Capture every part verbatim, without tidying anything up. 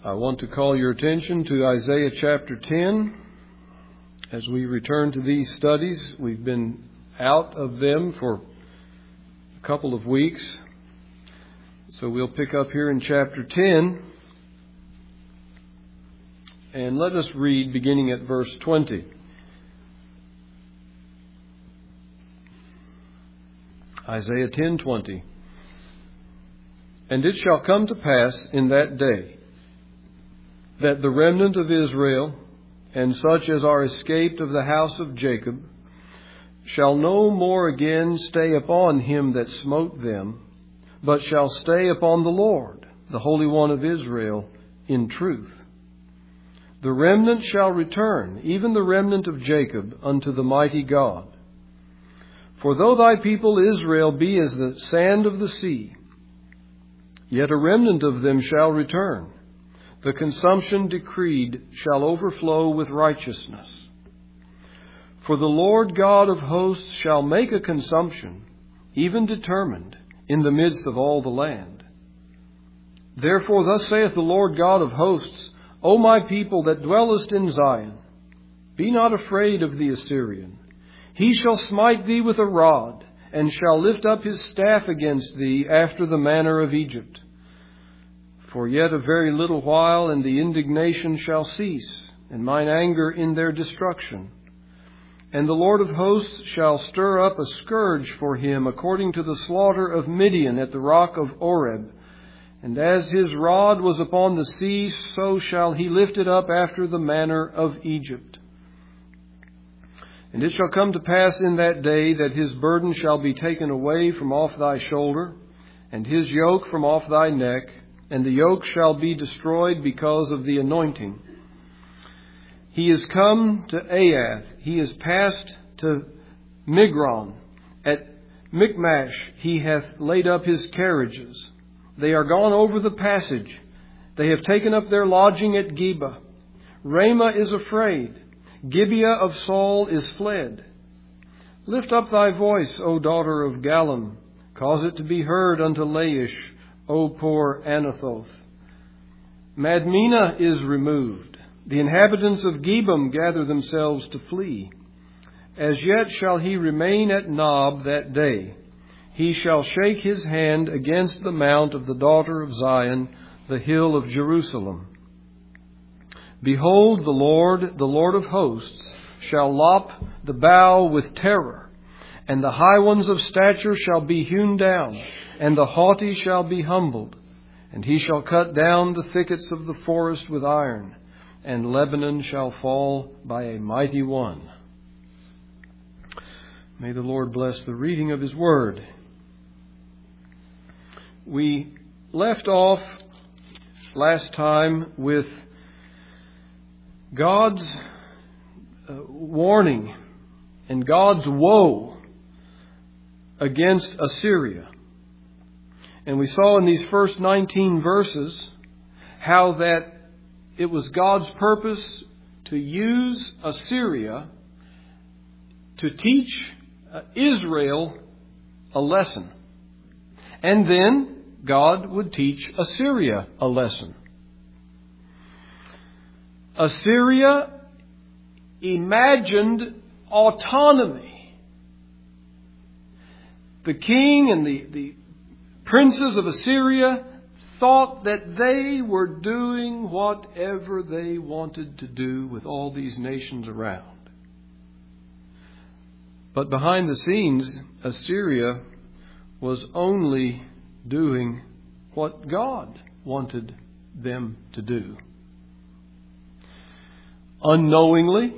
I want to call your attention to Isaiah chapter ten. As we return to these studies, we've been out of them for a couple of weeks. So we'll pick up here in chapter ten. And let us read beginning at verse twenty. Isaiah ten twenty. And it shall come to pass in that day that the remnant of Israel, and such as are escaped of the house of Jacob, shall no more again stay upon him that smote them, but shall stay upon the Lord, the Holy One of Israel, in truth. The remnant shall return, even the remnant of Jacob, unto the mighty God. For though thy people Israel be as the sand of the sea, yet a remnant of them shall return. The consumption decreed shall overflow with righteousness. For the Lord God of hosts shall make a consumption, even determined, in the midst of all the land. Therefore thus saith the Lord God of hosts, O my people that dwellest in Zion, be not afraid of the Assyrian. He shall smite thee with a rod, and shall lift up his staff against thee after the manner of Egypt. For yet a very little while, and the indignation shall cease, and mine anger in their destruction. And the Lord of hosts shall stir up a scourge for him, according to the slaughter of Midian at the rock of Oreb. And as his rod was upon the sea, so shall he lift it up after the manner of Egypt. And it shall come to pass in that day that his burden shall be taken away from off thy shoulder, and his yoke from off thy neck, and the yoke shall be destroyed because of the anointing. He is come to Aiath, he is passed to Migron. At Michmash he hath laid up his carriages. They are gone over the passage. They have taken up their lodging at Geba. Ramah is afraid. Gibeah of Saul is fled. Lift up thy voice, O daughter of Gallim. Cause it to be heard unto Laish, O poor Anathoth. Madmenah is removed. The inhabitants of Gebim gather themselves to flee. As yet shall he remain at Nob that day. He shall shake his hand against the mount of the daughter of Zion, the hill of Jerusalem. Behold, the Lord, the Lord of hosts, shall lop the bough with terror, and the high ones of stature shall be hewn down, and the haughty shall be humbled. And he shall cut down the thickets of the forest with iron, and Lebanon shall fall by a mighty one. May the Lord bless the reading of his word. We left off last time with God's uh, warning and God's woe against Assyria. And we saw in these first nineteen verses how that it was God's purpose to use Assyria to teach uh, Israel a lesson. And then God would teach Assyria a lesson. Assyria imagined autonomy. The king and the, the princes of Assyria thought that they were doing whatever they wanted to do with all these nations around. But behind the scenes, Assyria was only doing what God wanted them to do. Unknowingly,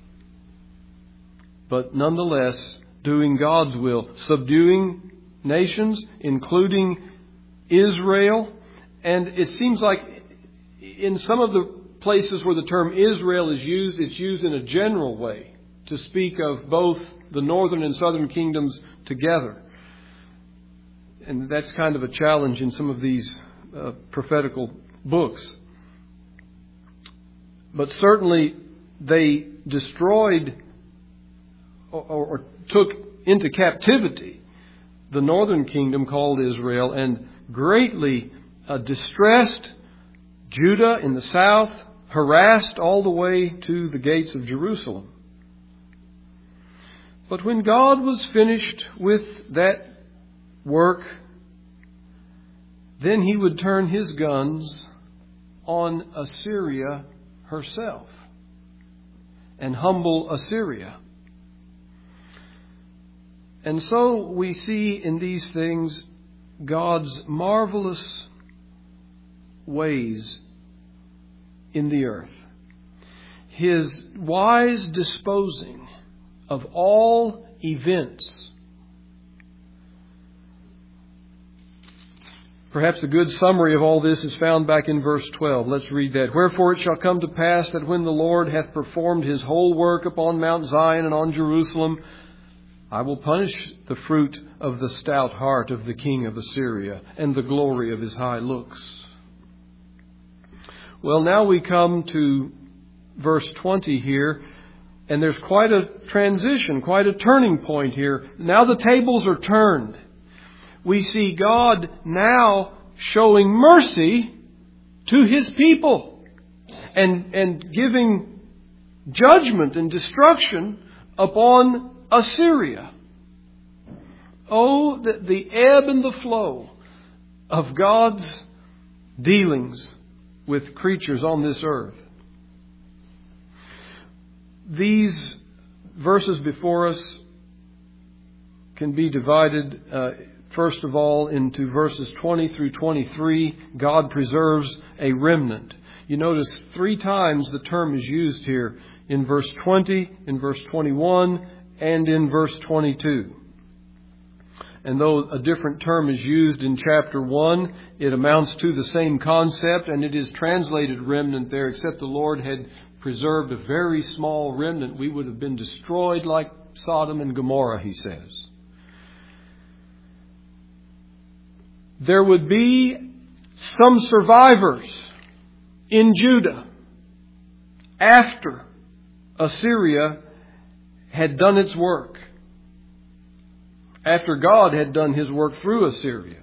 but nonetheless doing God's will, subduing nations, including Israel. And it seems like in some of the places where the term Israel is used, it's used in a general way to speak of both the northern and southern kingdoms together. And that's kind of a challenge in some of these uh, prophetical books. But certainly they destroyed or, or took into captivity the northern kingdom called Israel, and greatly uh, distressed, Judah in the south, harassed all the way to the gates of Jerusalem. But when God was finished with that work, then He would turn His guns on Assyria herself and humble Assyria. And so we see in these things God's marvelous ways in the earth. His wise disposing of all events. Perhaps a good summary of all this is found back in verse twelve. Let's read that. Wherefore it shall come to pass that when the Lord hath performed His whole work upon Mount Zion and on Jerusalem, I will punish the fruit of the stout heart of the king of Assyria and the glory of his high looks. Well, now we come to verse twenty here, and there's quite a transition, quite a turning point here. Now the tables are turned. We see God now showing mercy to His people and, and giving judgment and destruction upon Assyria. Oh, the, the ebb and the flow of God's dealings with creatures on this earth. These verses before us can be divided, uh, first of all, into verses twenty through twenty-three. God preserves a remnant. You notice three times the term is used here, in verse twenty, in verse twenty-one, and in verse twenty-two. And though a different term is used in chapter one, it amounts to the same concept, and it is translated remnant there, except the Lord had preserved a very small remnant. We would have been destroyed like Sodom and Gomorrah, he says. There would be some survivors in Judah after Assyria had done its work, after God had done His work through Assyria.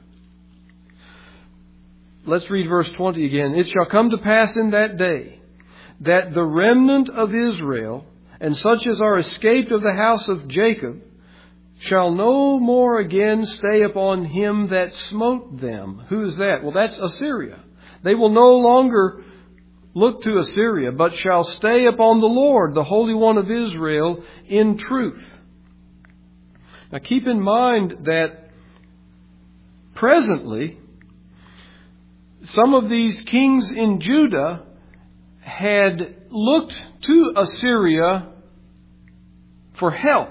Let's read verse twenty again. It shall come to pass in that day that the remnant of Israel, and such as are escaped of the house of Jacob, shall no more again stay upon him that smote them. Who is that? Well, that's Assyria. They will no longer look to Assyria, but shall stay upon the Lord, the Holy One of Israel, in truth. Now keep in mind that presently, some of these kings in Judah had looked to Assyria for help,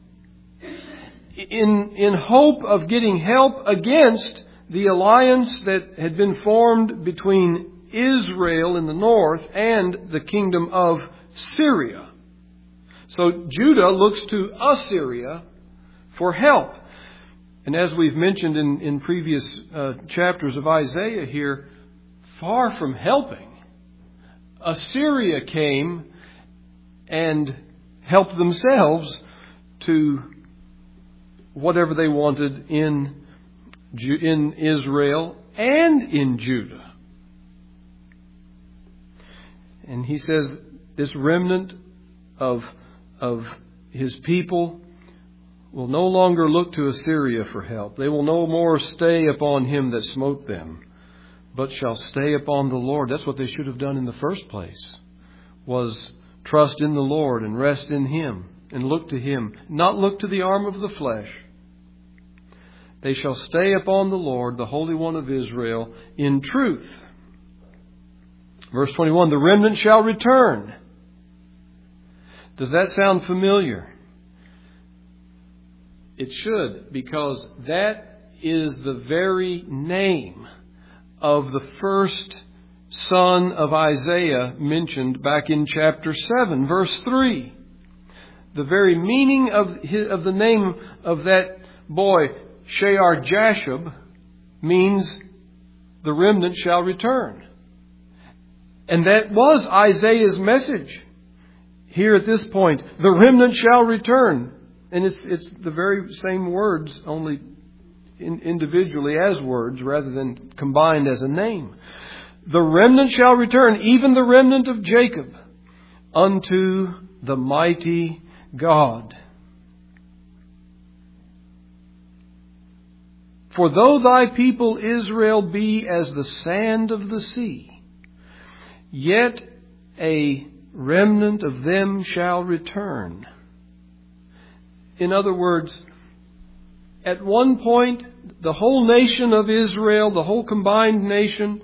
in, in hope of getting help against the alliance that had been formed between Israel in the north and the kingdom of Syria. So Judah looks to Assyria for help. And as we've mentioned in, in previous uh, chapters of Isaiah here, far from helping, Assyria came and helped themselves to whatever they wanted in, in Israel and in Judah. And he says this remnant of, of his people will no longer look to Assyria for help. They will no more stay upon him that smote them, but shall stay upon the Lord. That's what they should have done in the first place, was trust in the Lord and rest in Him and look to Him, not look to the arm of the flesh. They shall stay upon the Lord, the Holy One of Israel, in truth. Verse twenty-one, the remnant shall return. Does that sound familiar? It should, because that is the very name of the first son of Isaiah mentioned back in chapter seven, verse three. The very meaning of, his, of the name of that boy, Shear-Jashub, means the remnant shall return. And that was Isaiah's message here at this point. The remnant shall return. And it's it's the very same words, only in, individually as words rather than combined as a name. The remnant shall return, even the remnant of Jacob, unto the mighty God. For though thy people Israel be as the sand of the sea, yet a remnant of them shall return. In other words, at one point, the whole nation of Israel, the whole combined nation,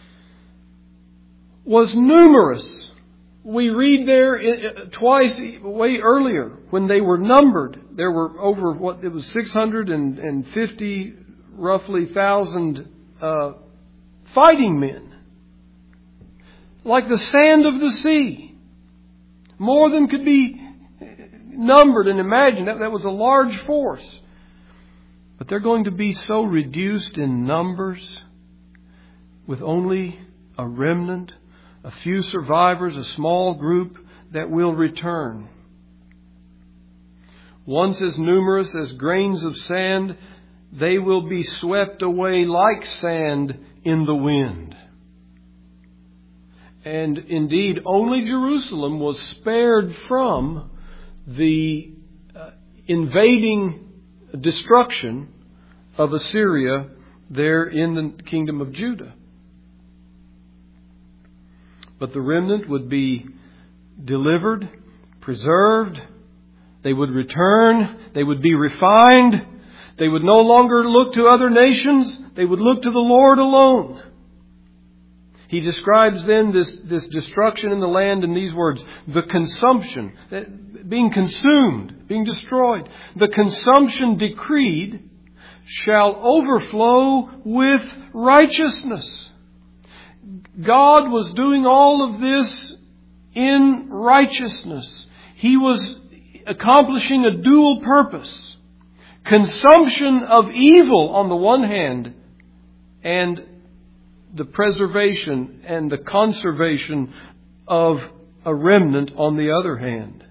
was numerous. We read there twice, way earlier, when they were numbered, there were over what it was six hundred fifty, roughly thousand uh, fighting men, like the sand of the sea, more than could be numbered and imagined. That, that was a large force. But they're going to be so reduced in numbers, with only a remnant, a few survivors, a small group that will return. Once as numerous as grains of sand, they will be swept away like sand in the wind. And indeed, only Jerusalem was spared from the uh, invading destruction of Assyria there in the kingdom of Judah. But the remnant would be delivered, preserved. They would return. They would be refined. They would no longer look to other nations. They would look to the Lord alone. He describes then this, this destruction in the land in these words: the consumption, being consumed, being destroyed. The consumption decreed shall overflow with righteousness. God was doing all of this in righteousness. He was accomplishing a dual purpose. Consumption of evil on the one hand, and the preservation and the conservation of a remnant on the other hand.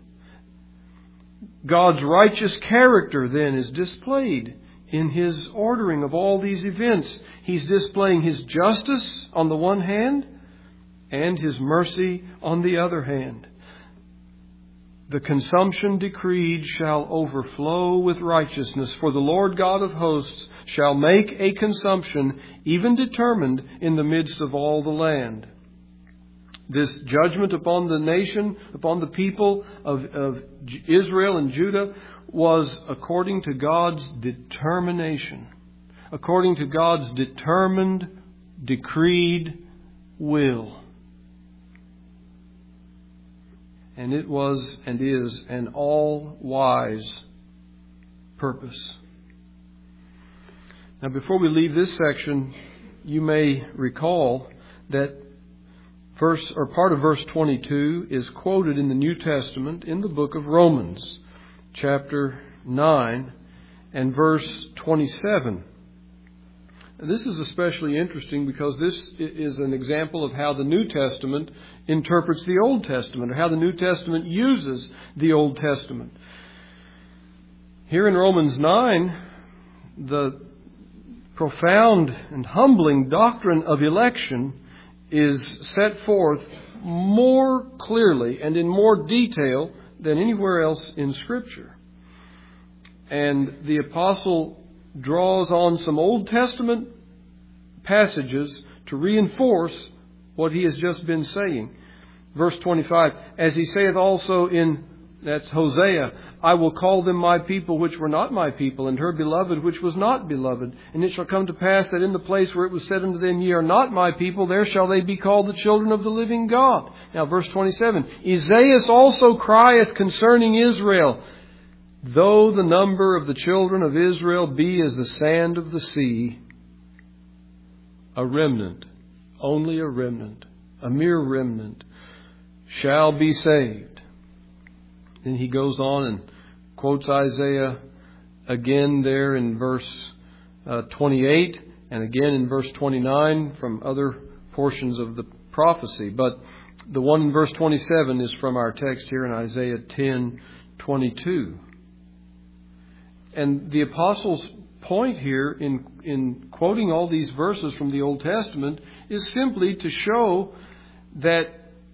God's righteous character then is displayed in His ordering of all these events. He's displaying His justice on the one hand and His mercy on the other hand. The consumption decreed shall overflow with righteousness, for the Lord God of hosts shall make a consumption even determined in the midst of all the land. This judgment upon the nation, upon the people of, of Israel and Judah, was according to God's determination, according to God's determined, decreed will. And it was and is an all-wise purpose. Now, before we leave this section, you may recall that verse or part of verse twenty-two is quoted in the New Testament in the book of Romans, chapter nine and verse twenty-seven. This is especially interesting because this is an example of how the New Testament interprets the Old Testament, or how the New Testament uses the Old Testament. Here in Romans nine, the profound and humbling doctrine of election is set forth more clearly and in more detail than anywhere else in Scripture. And the apostle draws on some Old Testament passages to reinforce what he has just been saying. Verse twenty-five, as he saith also in, that's Hosea, I will call them my people which were not my people, and her beloved which was not beloved. And it shall come to pass that in the place where it was said unto them, ye are not my people, there shall they be called the children of the living God. Now verse twenty-seven, Esaias also crieth concerning Israel, though the number of the children of Israel be as the sand of the sea, a remnant, only a remnant, a mere remnant, shall be saved. Then he goes on and quotes Isaiah again there in verse uh, twenty-eight and again in verse twenty-nine from other portions of the prophecy. But the one in verse twenty-seven is from our text here in Isaiah ten twenty-two. And the apostles point here in, in quoting all these verses from the Old Testament is simply to show that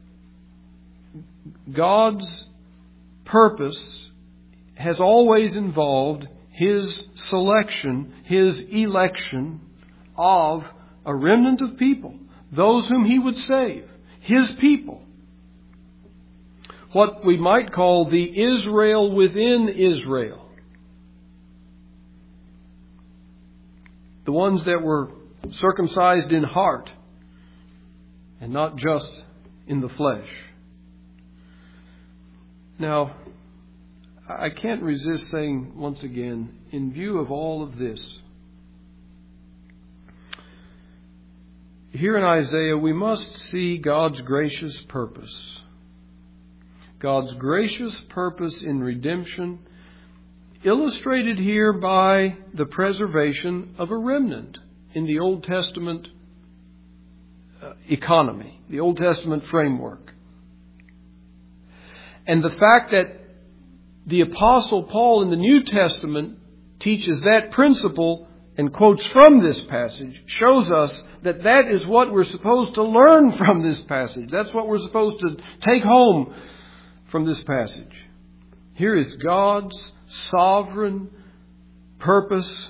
God's purpose has always involved His selection, His election of a remnant of people, those whom He would save, His people. What we might call the Israel within Israel. The ones that were circumcised in heart and not just in the flesh. Now, I can't resist saying once again, in view of all of this, here in Isaiah we must see God's gracious purpose. God's gracious purpose in redemption, illustrated here by the preservation of a remnant in the Old Testament uh, economy, the Old Testament framework. And the fact that the Apostle Paul in the New Testament teaches that principle and quotes from this passage shows us that that is what we're supposed to learn from this passage. That's what we're supposed to take home from this passage. Here is God's sovereign purpose.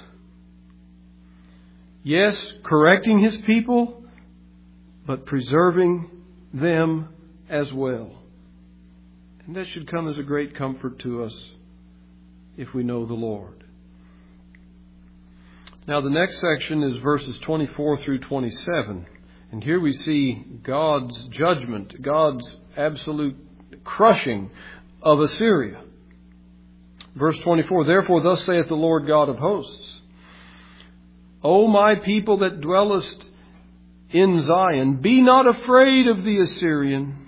Yes, correcting His people, but preserving them as well. And that should come as a great comfort to us if we know the Lord. Now the next section is verses twenty-four through twenty-seven. And here we see God's judgment, God's absolute crushing of Assyria. Verse twenty-four, Therefore thus saith the Lord God of hosts, O my people that dwellest in Zion, be not afraid of the Assyrian.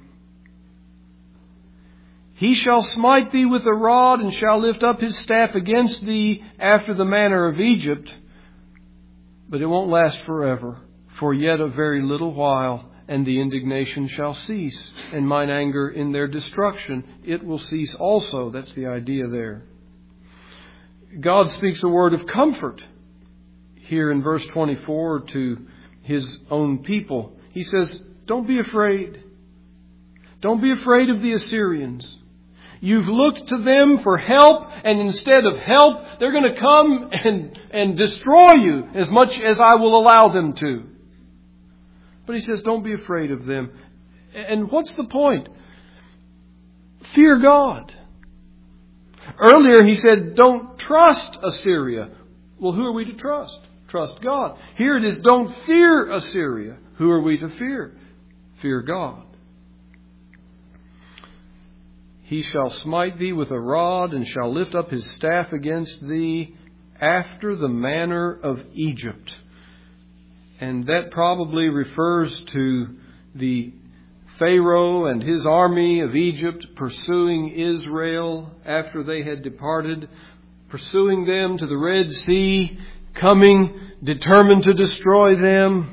He shall smite thee with a rod, and shall lift up his staff against thee after the manner of Egypt. But it won't last forever, for yet a very little while, and the indignation shall cease, and mine anger in their destruction, it will cease also. That's the idea there. God speaks a word of comfort here in verse twenty-four to His own people. He says, don't be afraid. Don't be afraid of the Assyrians. You've looked to them for help, and instead of help, they're going to come and, and destroy you as much as I will allow them to. But He says, don't be afraid of them. And what's the point? Fear God. Earlier He said, don't trust Assyria. Well, who are we to trust? Trust God. Here it is, don't fear Assyria. Who are we to fear? Fear God. He shall smite thee with a rod, and shall lift up his staff against thee after the manner of Egypt. And that probably refers to the Pharaoh and his army of Egypt pursuing Israel after they had departed, pursuing them to the Red Sea, coming determined to destroy them.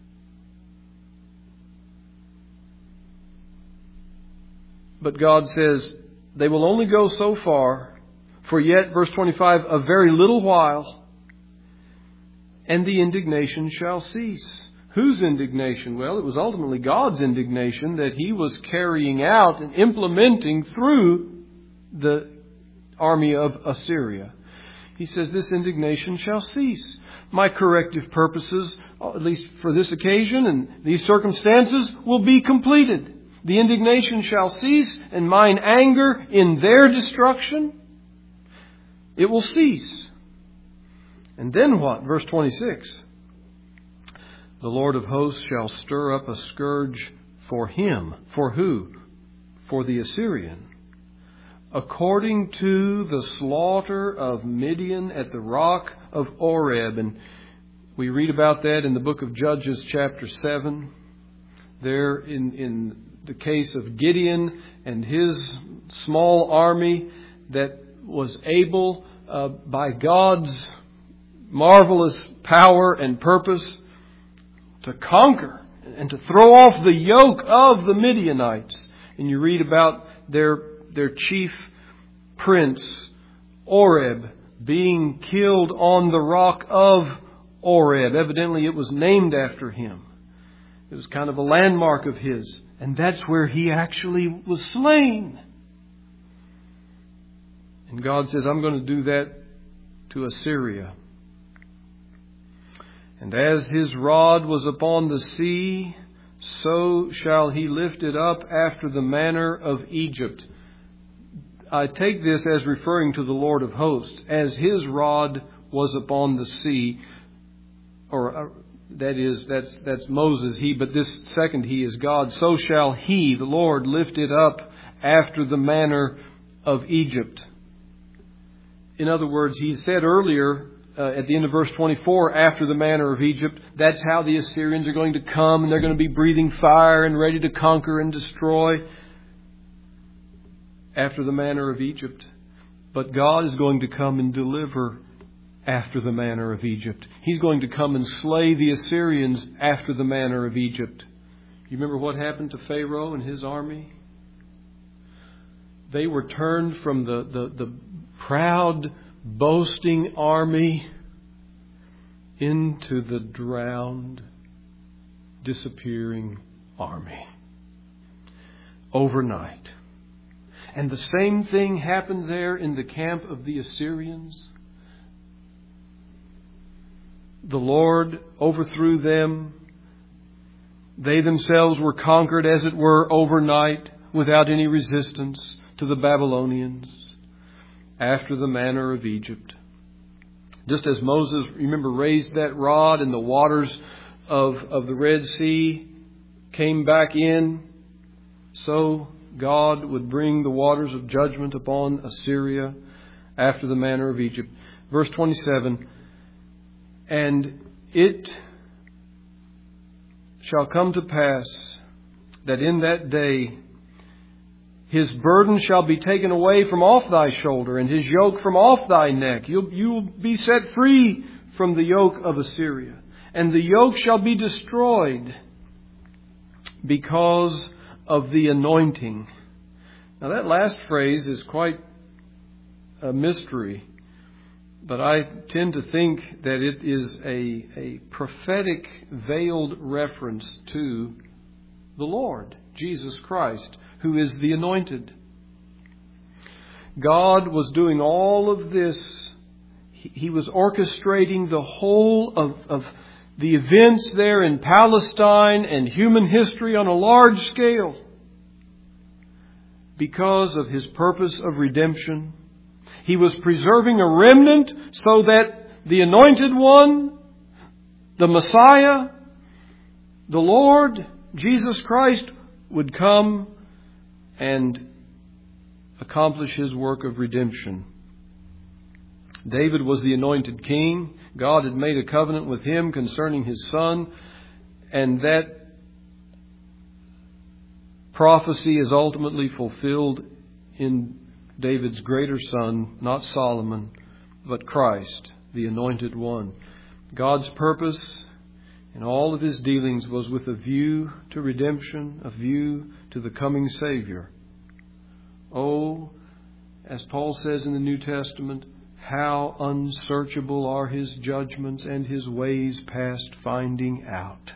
But God says, they will only go so far, for yet, verse twenty-five, a very little while, and the indignation shall cease. Whose indignation? Well, it was ultimately God's indignation that He was carrying out and implementing through the army of Assyria. He says, this indignation shall cease. My corrective purposes, at least for this occasion and these circumstances, will be completed. The indignation shall cease, and mine anger in their destruction, it will cease. And then what? Verse twenty-six. The Lord of hosts shall stir up a scourge for him. For who? For the Assyrian. According to the slaughter of Midian at the rock of Oreb. And we read about that in the book of Judges chapter seven. There in, in the case of Gideon and his small army that was able uh, by God's marvelous power and purpose to conquer and to throw off the yoke of the Midianites. And you read about their their chief prince, Oreb, being killed on the rock of Oreb. Evidently it was named after him. It was kind of a landmark of his. And that's where he actually was slain. And God says, I'm going to do that to Assyria. And as his rod was upon the sea, so shall he lift it up after the manner of Egypt. I take this as referring to the Lord of hosts. As his rod was upon the sea, or uh, that is, that's, that's Moses, he, but this second he is God. So shall he, the Lord, lift it up after the manner of Egypt. In other words, he said earlier, uh, at the end of verse twenty-four, after the manner of Egypt, that's how the Assyrians are going to come, and they're going to be breathing fire and ready to conquer and destroy. After the manner of Egypt. But God is going to come and deliver after the manner of Egypt. He's going to come and slay the Assyrians after the manner of Egypt. You remember what happened to Pharaoh and his army? They were turned from the, the, the proud, boasting army into the drowned, disappearing army. Overnight. And the same thing happened there in the camp of the Assyrians. The Lord overthrew them. They themselves were conquered, as it were, overnight, without any resistance to the Babylonians, after the manner of Egypt. Just as Moses, remember, raised that rod and the waters of, of the Red Sea came back in, so God would bring the waters of judgment upon Assyria after the manner of Egypt. Verse twenty-seven, and it shall come to pass that in that day his burden shall be taken away from off thy shoulder, and his yoke from off thy neck. You'll, you will be set free from the yoke of Assyria. And the yoke shall be destroyed because of the anointing. Now that last phrase is quite a mystery, but I tend to think that it is a, a prophetic veiled reference to the Lord, Jesus Christ, who is the anointed. God was doing all of this. He, he was orchestrating the whole of, of the events there in Palestine and human history on a large scale because of His purpose of redemption. He was preserving a remnant so that the Anointed One, the Messiah, the Lord, Jesus Christ, would come and accomplish His work of redemption. David was the anointed king. God had made a covenant with him concerning his son, and that prophecy is ultimately fulfilled in David's greater son, not Solomon, but Christ, the anointed one. God's purpose in all of His dealings was with a view to redemption, a view to the coming Savior. Oh, as Paul says in the New Testament, how unsearchable are His judgments and His ways past finding out.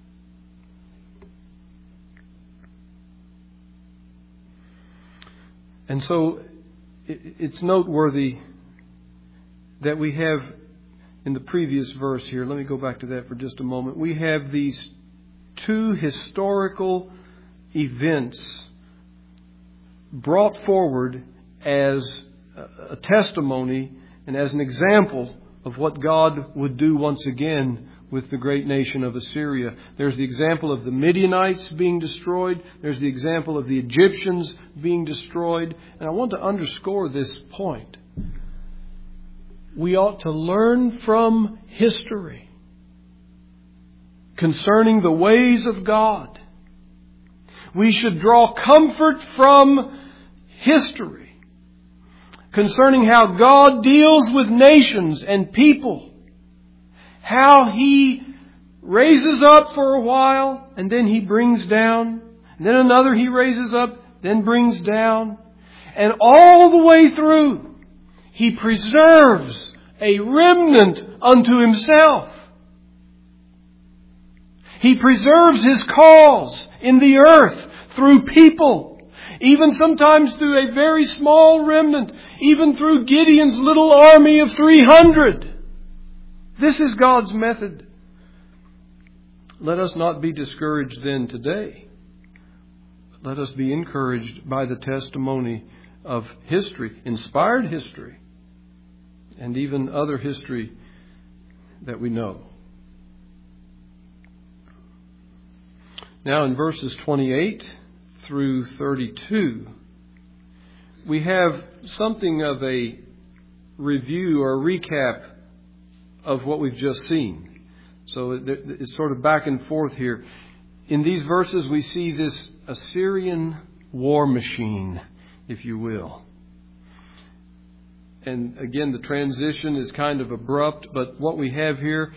And so it's noteworthy that we have in the previous verse here, let me go back to that for just a moment. We have these two historical events brought forward as a testimony and as an example of what God would do once again with the great nation of Assyria. There's the example of the Midianites being destroyed. There's the example of the Egyptians being destroyed. And I want to underscore this point. We ought to learn from history concerning the ways of God. We should draw comfort from history concerning how God deals with nations and people. How He raises up for a while and then He brings down. And then another He raises up, then brings down. And all the way through, He preserves a remnant unto Himself. He preserves His cause in the earth through people, even sometimes through a very small remnant, even through Gideon's little army of three hundred. This is God's method. Let us not be discouraged then today. Let us be encouraged by the testimony of history, inspired history, and even other history that we know. Now in verses twenty-eight through thirty-two, we have something of a review or recap of what we've just seen. So it's sort of back and forth here. In these verses we see this Assyrian war machine, if you will. And again, the transition is kind of abrupt, but what we have here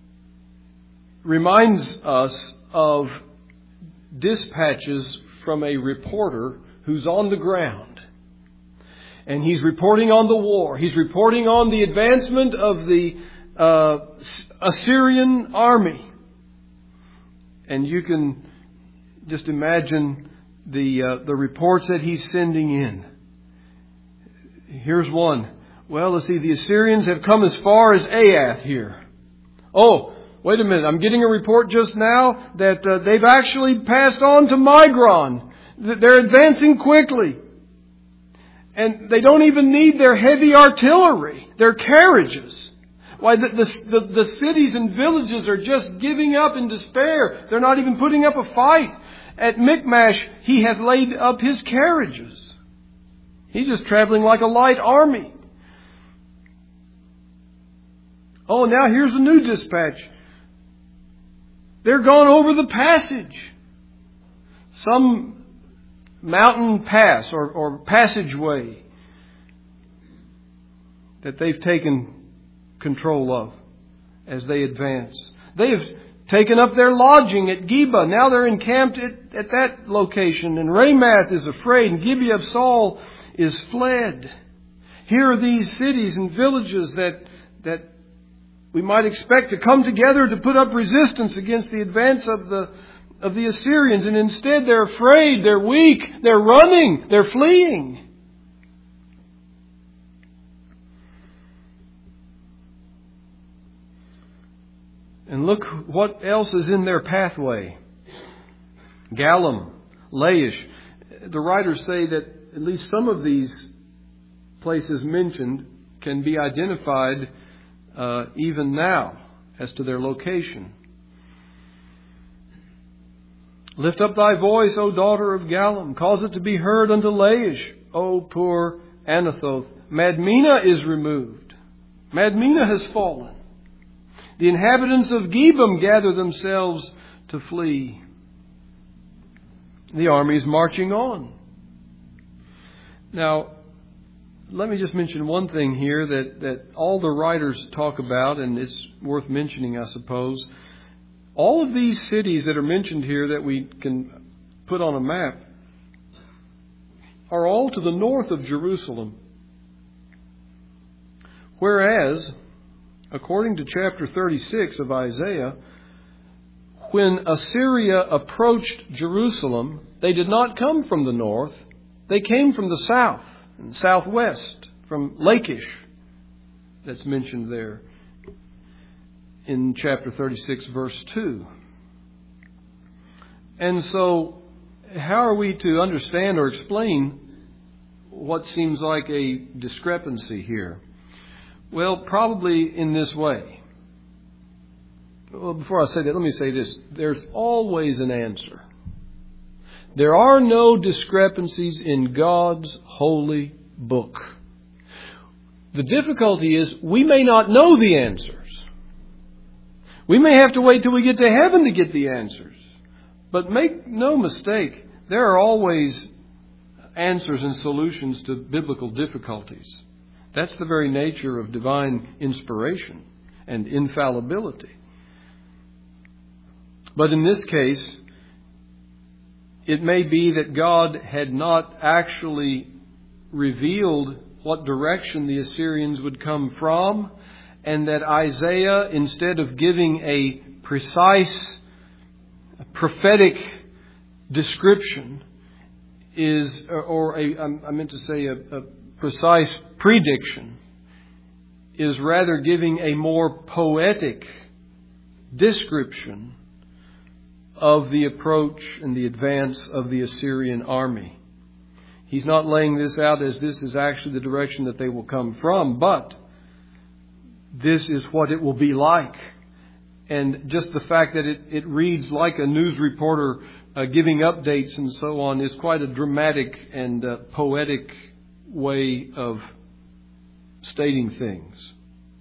reminds us of dispatches from a reporter who's on the ground. And he's reporting on the war. He's reporting on the advancement of the uh, Assyrian army. And you can just imagine the uh, the reports that he's sending in. Here's one. Well, let's see, the Assyrians have come as far as Aiath here. Oh, wait a minute. I'm getting a report just now that uh, they've actually passed on to Migron. They're advancing quickly. And they don't even need their heavy artillery, their carriages. Why, the, the, the, the cities and villages are just giving up in despair. They're not even putting up a fight. At Michmash, he had laid up his carriages. He's just traveling like a light army. Oh, now here's a new dispatch. They're gone over the passage. Some mountain pass or, or passageway that they've taken control of as they advance. They have taken up their lodging at Geba. Now they're encamped at, at that location. And Ramath is afraid, and Gibeah of Saul is fled. Here are these cities and villages that that we might expect to come together to put up resistance against the advance of the of the Assyrians. And instead they're afraid, they're weak, they're running, they're fleeing. And look what else is in their pathway. Gallim, Laish. The writers say that at least some of these places mentioned can be identified uh, even now as to their location. Lift up thy voice, O daughter of Gallim. Cause it to be heard unto Laish, O poor Anathoth. Madmenah is removed. Madmenah has fallen. The inhabitants of Gebim gather themselves to flee. The army is marching on. Now, let me just mention one thing here that, that all the writers talk about, and it's worth mentioning, I suppose. All of these cities that are mentioned here that we can put on a map are all to the north of Jerusalem. Whereas, according to chapter thirty-six of Isaiah, when Assyria approached Jerusalem, they did not come from the north. They came from the south and southwest, from Lachish, that's mentioned there in chapter thirty-six, verse two. And so, how are we to understand or explain what seems like a discrepancy here? Well, probably in this way. Well, before I say that, let me say this. There's always an answer. There are no discrepancies in God's holy book. The difficulty is we may not know the answers. We may have to wait till we get to heaven to get the answers. But make no mistake, there are always answers and solutions to biblical difficulties. That's the very nature of divine inspiration and infallibility. But in this case, it may be that God had not actually revealed what direction the Assyrians would come from, and that Isaiah, instead of giving a precise prophetic description, is, or a, I meant to say a, a precise prediction, is rather giving a more poetic description of the approach and the advance of the Assyrian army. He's not laying this out as this is actually the direction that they will come from, but this is what it will be like. And just the fact that it, it reads like a news reporter uh, giving updates and so on is quite a dramatic and uh, poetic way of stating things.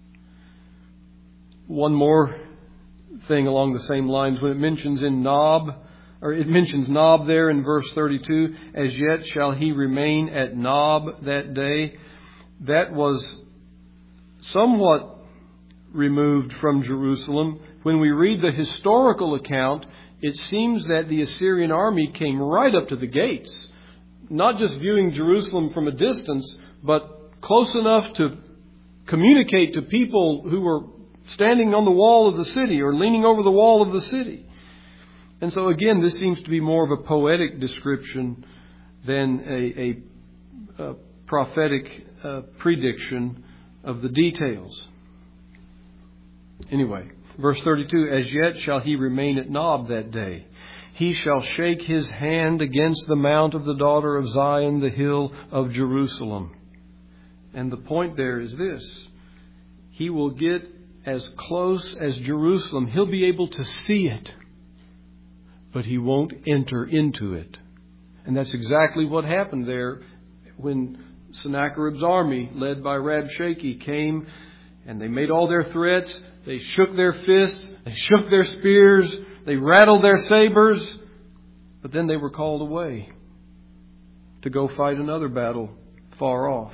One more thing along the same lines. When it mentions in Nob, or it mentions Nob there in verse thirty-two, as yet shall he remain at Nob that day. That was somewhat removed from Jerusalem. When we read the historical account, it seems that the Assyrian army came right up to the gates, not just viewing Jerusalem from a distance, but close enough to communicate to people who were standing on the wall of the city or leaning over the wall of the city. And so again, this seems to be more of a poetic description than a, a, a prophetic uh, prediction of the details. Anyway, verse thirty-two, as yet shall he remain at Nob that day. He shall shake his hand against the mount of the daughter of Zion, the hill of Jerusalem. And the point there is this. He will get as close as Jerusalem. He'll be able to see it, but he won't enter into it. And that's exactly what happened there when Sennacherib's army, led by Rabshakeh, came and they made all their threats. They shook their fists, they shook their spears, they rattled their sabers, but then they were called away to go fight another battle far off.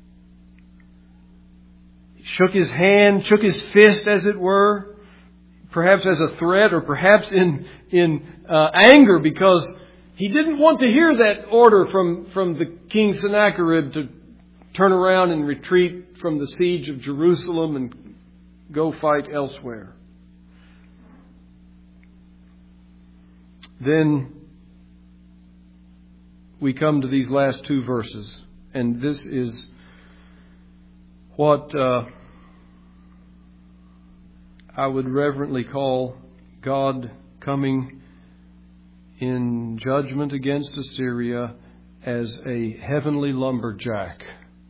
He shook his hand, shook his fist, as it were, perhaps as a threat or perhaps in in uh, anger, because he didn't want to hear that order from, from the king Sennacherib to turn around and retreat from the siege of Jerusalem and go fight elsewhere. Then we come to these last two verses, and this is what uh, I would reverently call God coming in judgment against Assyria as a heavenly lumberjack.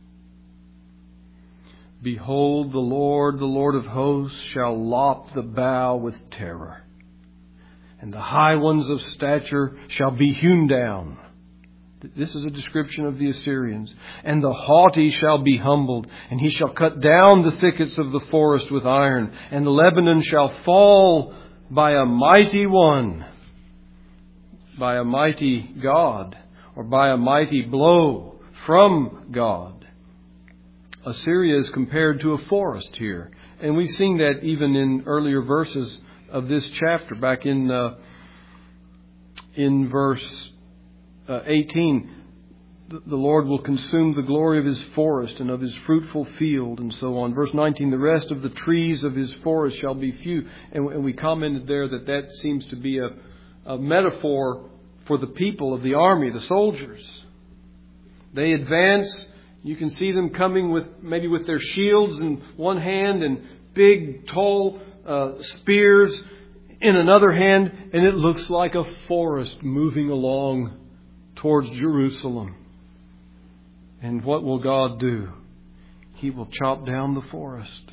Behold, the Lord, the Lord of hosts, shall lop the bough with terror, and the high ones of stature shall be hewn down. This is a description of the Assyrians. And the haughty shall be humbled, and he shall cut down the thickets of the forest with iron, and Lebanon shall fall by a mighty one, by a mighty God, or by a mighty blow from God. Assyria is compared to a forest here. And we've seen that even in earlier verses of this chapter. Back in uh, in verse uh, eighteen, the Lord will consume the glory of His forest and of His fruitful field, and so on. Verse nineteen, the rest of the trees of His forest shall be few. And we commented there that that seems to be a, a metaphor for the people of the army, the soldiers. They advance. You can see them coming with maybe with their shields in one hand and big, tall uh, spears in another hand. And it looks like a forest moving along towards Jerusalem. And what will God do? He will chop down the forest.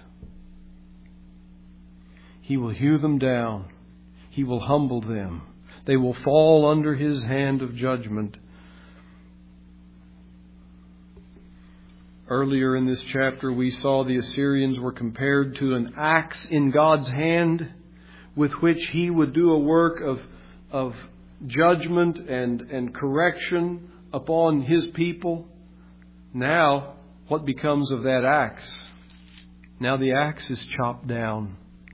He will hew them down. He will humble them. They will fall under His hand of judgment. Earlier in this chapter, we saw the Assyrians were compared to an axe in God's hand with which He would do a work of, of judgment and, and correction upon His people. Now, what becomes of that axe? Now the axe is chopped down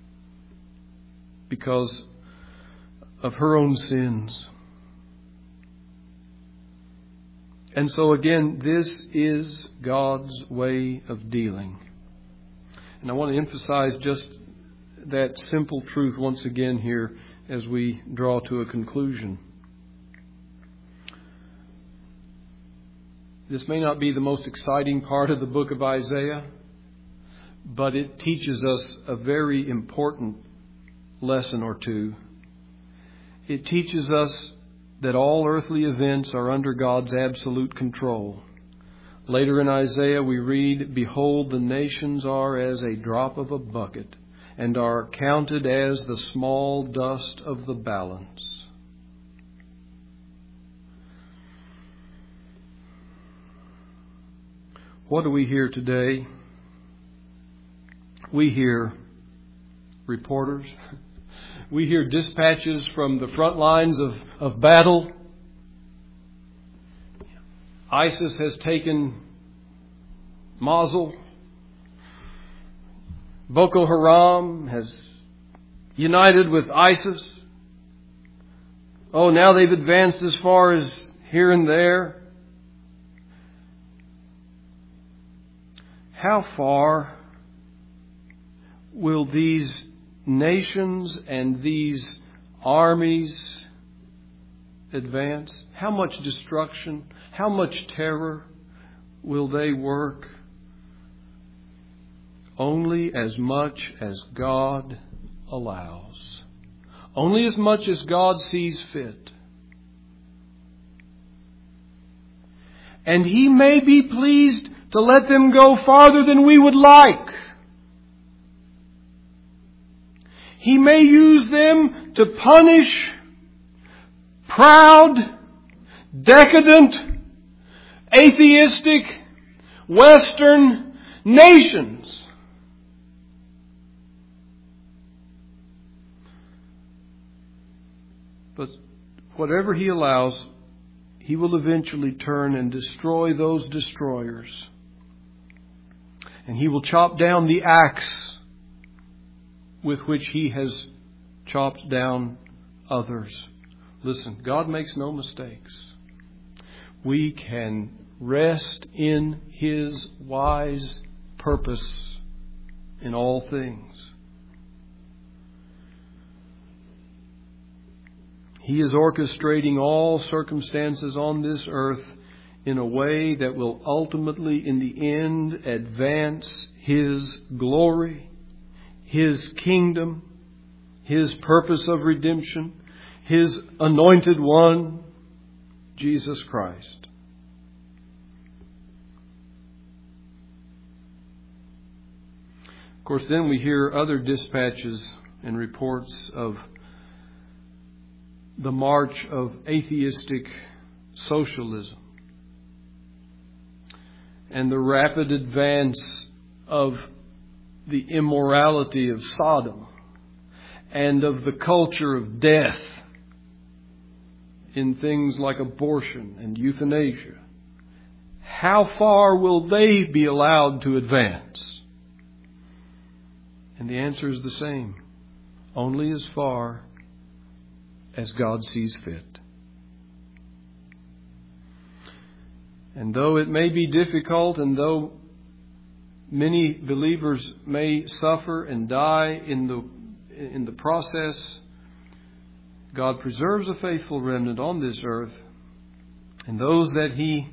because of her own sins. And so again, this is God's way of dealing. And I want to emphasize just that simple truth once again here as we draw to a conclusion. This may not be the most exciting part of the book of Isaiah, but it teaches us a very important lesson or two. It teaches us that all earthly events are under God's absolute control. Later in Isaiah we read, "Behold, the nations are as a drop of a bucket, and are counted as the small dust of the balance." What do we hear today? We hear reporters. We hear dispatches from the front lines of, of battle. ISIS has taken Mosul. Boko Haram has united with ISIS. Oh, now they've advanced as far as here and there. How far will these nations and these armies advance? How much destruction, how much terror will they work? Only as much as God allows. Only as much as God sees fit. And He may be pleased to let them go farther than we would like. He may use them to punish proud, decadent, atheistic, Western nations. But whatever He allows, He will eventually turn and destroy those destroyers. And He will chop down the axe with which He has chopped down others. Listen, God makes no mistakes. We can rest in His wise purpose in all things. He is orchestrating all circumstances on this earth in a way that will ultimately, in the end, advance His glory, His kingdom, His purpose of redemption, His anointed one, Jesus Christ. Of course, then we hear other dispatches and reports of the march of atheistic socialism and the rapid advance of the immorality of Sodom and of the culture of death in things like abortion and euthanasia. How far will they be allowed to advance? And the answer is the same. Only as far as God sees fit. And though it may be difficult, and though many believers may suffer and die in the in the process, God preserves a faithful remnant on this earth, and those that He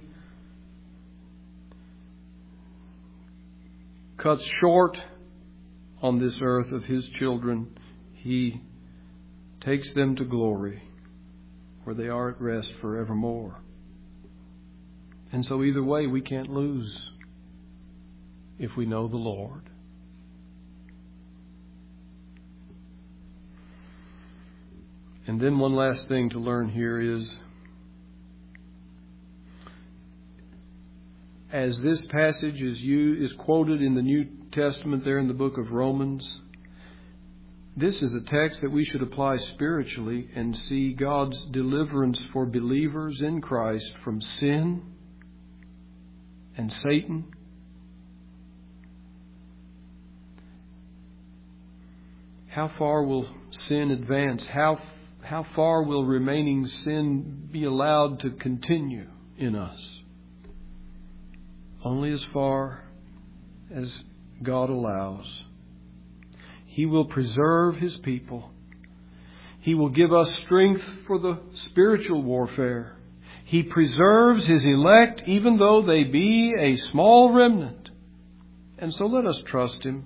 cuts short on this earth of His children, He takes them to glory, where they are at rest forevermore. And so either way, we can't lose if we know the Lord. And then one last thing to learn here is, as this passage is used, is quoted in the New Testament there in the book of Romans, this is a text that we should apply spiritually and see God's deliverance for believers in Christ from sin and Satan. How far will sin advance? How, how far will remaining sin be allowed to continue in us? only as far as God allows. He will preserve His people. He will give us strength for the spiritual warfare. He preserves His elect even though they be a small remnant. And so let us trust Him.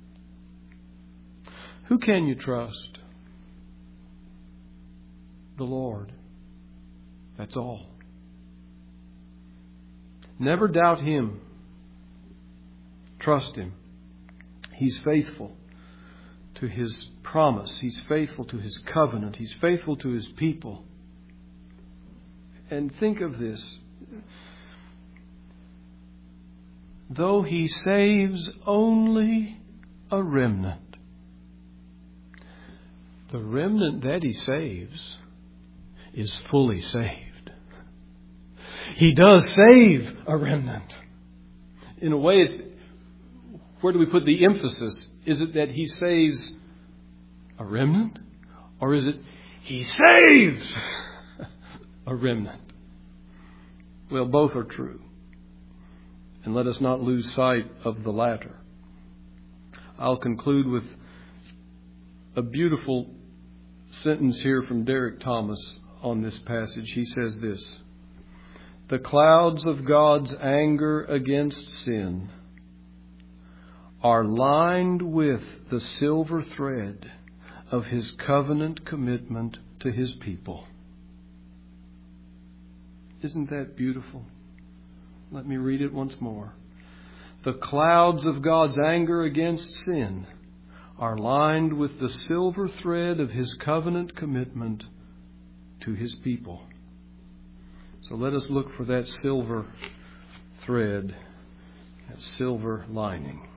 Who can you trust? The Lord. That's all. Never doubt Him. Trust Him. He's faithful to His promise. He's faithful to His covenant. He's faithful to His people. And think of this. Though He saves only a remnant, the remnant that He saves is fully saved. He does save a remnant. In a way, it's, where do we put the emphasis? Is it that He saves a remnant? Or is it He saves a remnant? Well, both are true. And let us not lose sight of the latter. I'll conclude with a beautiful sentence here from Derek Thomas on this passage. He says this: "The clouds of God's anger against sin are lined with the silver thread of His covenant commitment to His people." Isn't that beautiful? Let me read it once more. "The clouds of God's anger against sin are lined with the silver thread of His covenant commitment to His people." So let us look for that silver thread, that silver lining.